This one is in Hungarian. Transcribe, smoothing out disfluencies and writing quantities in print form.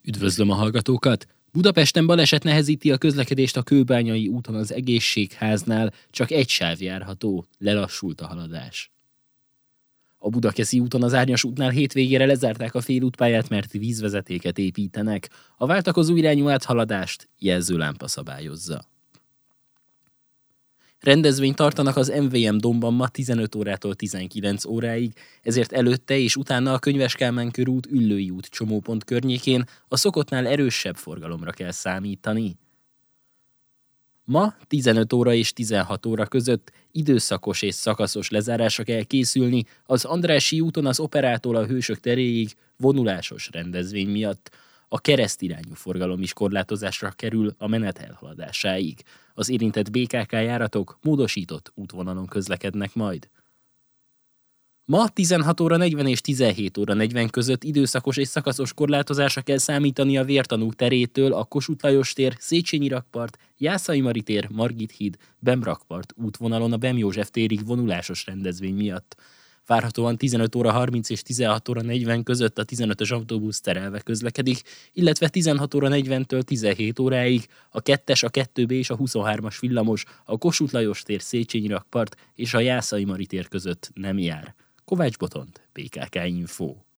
Üdvözlöm a hallgatókat! Budapesten baleset nehezíti a közlekedést a Kőbányai úton az Egészségháznál, csak egy sáv járható, lelassult a haladás. A Budakeszi úton az Árnyas útnál hétvégére lezárták a félútpályát, mert vízvezetéket építenek. A váltakozó irányú áthaladást jelzőlámpa szabályozza. Rendezvényt tartanak az MVM Domban ma 15 órától 19 óráig, ezért előtte és utána a Könyves Kálmán körút, Üllői út csomópont környékén a szokottnál erősebb forgalomra kell számítani. Ma 15 óra és 16 óra között időszakos és szakaszos lezárásra kell készülni az Andrássy úton az Operától a Hősök teréig vonulásos rendezvény miatt. A keresztirányú forgalom is korlátozásra kerül a menet elhaladásáig. Az érintett BKK járatok módosított útvonalon közlekednek majd. Ma 16 óra 40 és 17 óra 40 között időszakos és szakaszos korlátozásra kell számítani a Vértanúk terétől a Kossuth Lajos tér, Széchenyi rakpart, Jászai Mari tér, Margit híd, Bem rakpart útvonalon a Bem József térig vonulásos rendezvény miatt. Várhatóan 15 óra 30 és 16 óra 40 között a 15-ös autóbusz terelve közlekedik, illetve 16 óra 40-től 17 óráig a 2-es, a 2B és a 23-as villamos a Kossuth Lajos tér, Széchenyi rakpart és a Jászai Mari tér között nem jár. Kovács Botond, PKK Info.